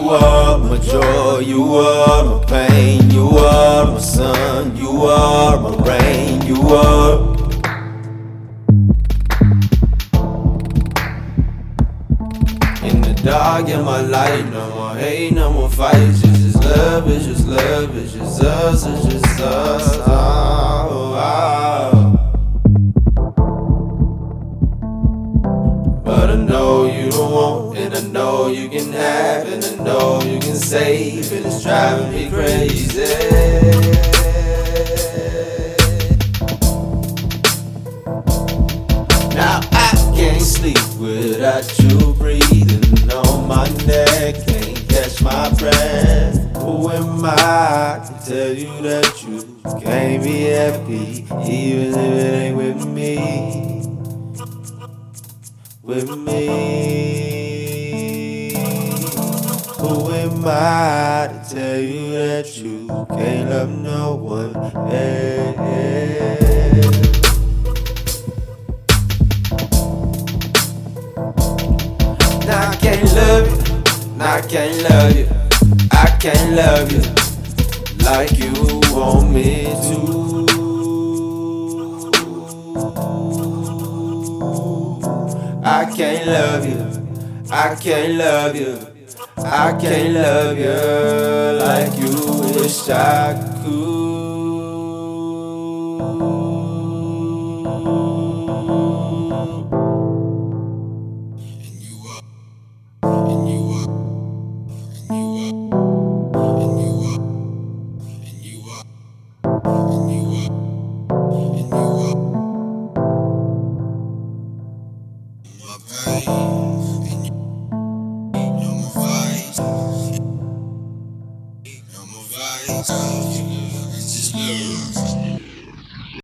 You are my joy, you are my pain, you are my sun, you are my rain, you are. In the dark, in my light, no more hate, no more fights. It's just love, it's just love, it's just us, it's just us. Oh, oh. But I know you don't want, and I know you can have, and I know you can save, and it's driving me crazy. Now I can't sleep without you breathing on my neck, can't catch my breath. Who am I to tell you that you can't be happy, even if it ain't with me? With me. Who am I to tell you that you can't love no one else? Now I can't love you, now I can't love you, I can't love you like you want me to. I can't love you, I can't love you, I can't love you like you wish I could. It's just love.